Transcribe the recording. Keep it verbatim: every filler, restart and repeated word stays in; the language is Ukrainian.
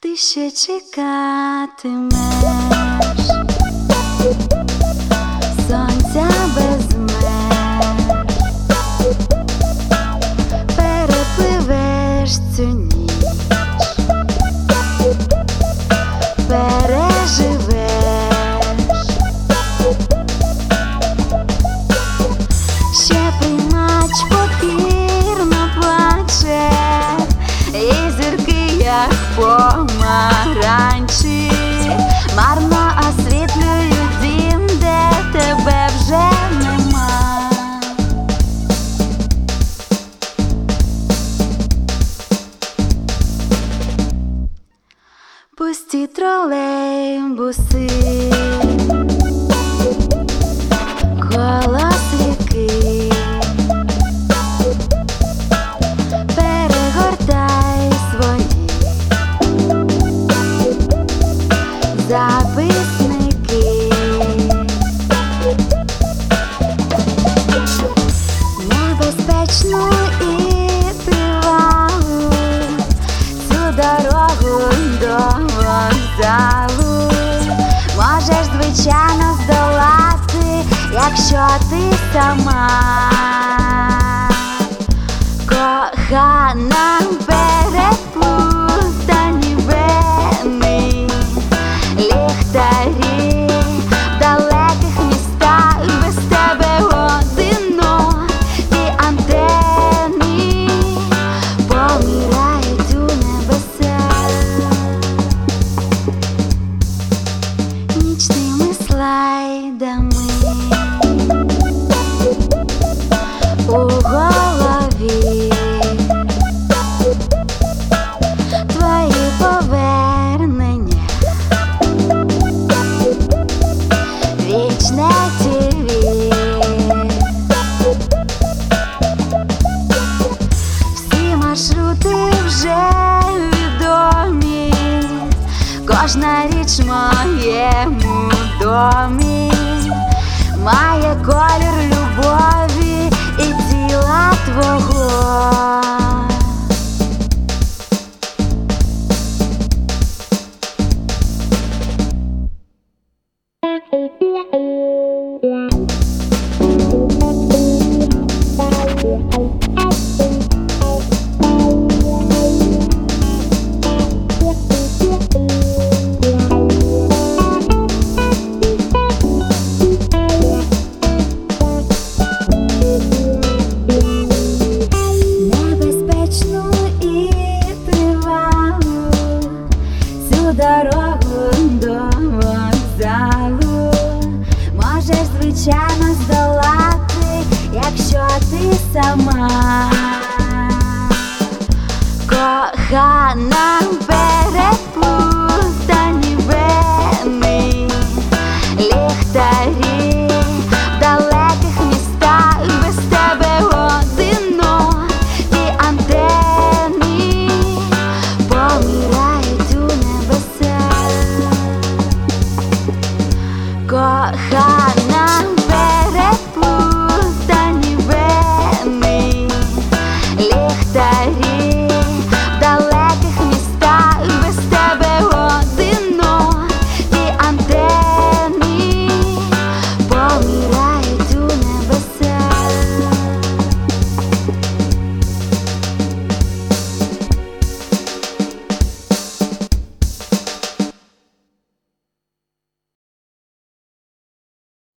Ти ще чекатимеш сонця без меж, перепливеш цю ніч, переживеш, ще приймач покірно плаче, і зірки як помаранчі марно освітлюють дім, де тебе вже нема. Пусті тролейбуси, голос ріки, перегортай свої записники, небезпечну і тривалу цю дорогу до вокзалу можеш, звичайно, здолати, якщо ти сама, кохана. Переплутані вени, ліхтарі в далеких містах, без тебе одинокі антени помирають у небесах. Нічними слайдами у голові твої повернення, вічне тіві, всі маршрути вже відомі, кожна річ в моєму домі має колір любові і тіла твого. Небезпечну і тривалу цю дорогу до вокзалу можеш, звичайно, здолати, якщо ти сама, кохана.